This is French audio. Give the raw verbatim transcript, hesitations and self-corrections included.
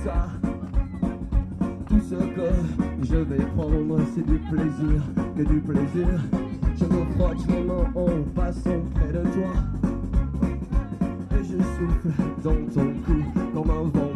ça. Tout ce que je vais prendre, c'est du plaisir, que du plaisir. Je me frotte les mains en passant près de toi. Et je souffle dans ton cou comme un vent